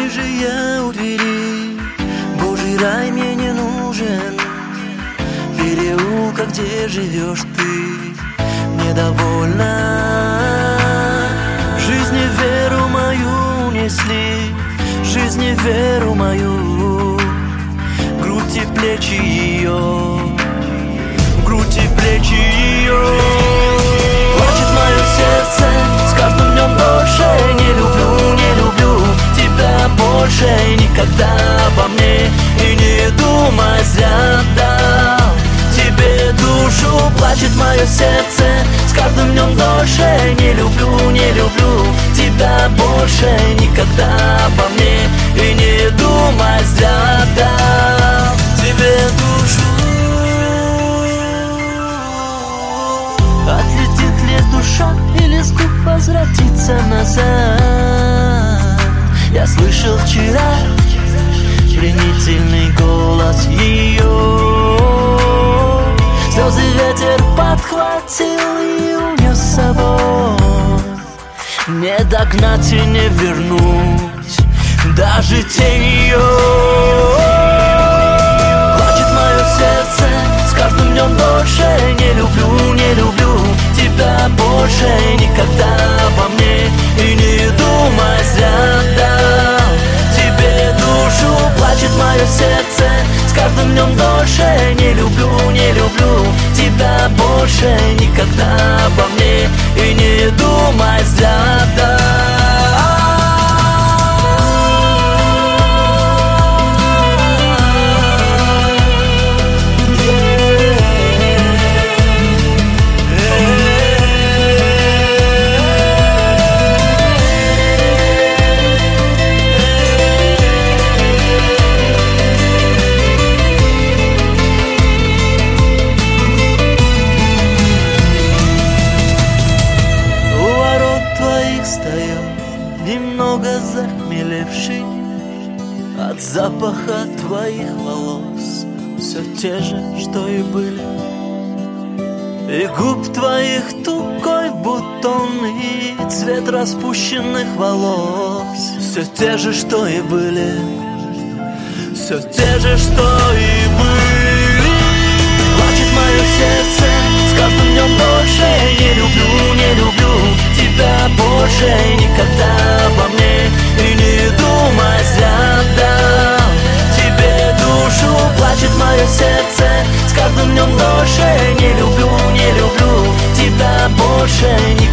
теперь же я у двери. Божий рай мне не нужен, переулка, где живешь ты, недовольна. Жизни веру мою унесли, жизни веру мою, грудь и плечи ее, грудь и плечи ее. Плачет мое сердце с каждым днем больше. Не люблю, не люблю тебя больше. Никогда обо мне и не думай, зря дал тебе душу. Плачет мое сердце с каждым днем дольше. Не люблю, не люблю тебя больше. Никогда обо мне и не думай, зря дал тебе душу. Отлетит ли душа или с губ возвратится назад? Я слышал вчера пленительный голос ее. Слезы ветер подхватил и унес с собой. Не догнать и не вернуть даже тень ее. Плачет мое сердце с каждым днем больше. Не люблю, не люблю тебя больше. Никогда обо мне и не думай, зря дал тебе душу. Плачет мое сердце с каждым днем дольше. Не люблю, не люблю тебя больше. Никогда обо мне и не думай, зря дал. Немного захмелевший от запаха твоих волос, все те же, что и были, и губ твоих тугой бутон, и цвет распущенных волос, все те же, что и были, все те же, что и были. Плачет мое сердце с каждым днем больше. Не люблю, не люблю тебя больше. Никогда обо мне и не думай, зря дал тебе душу. Плачет мое сердце с каждым днем дольше. Не люблю, не люблю тебя больше.